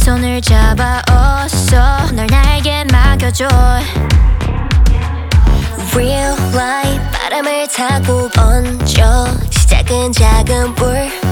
손을 잡아 어서 널 나에게 맡겨줘. Real life 바람을 타고 번져. 시작은 작은 불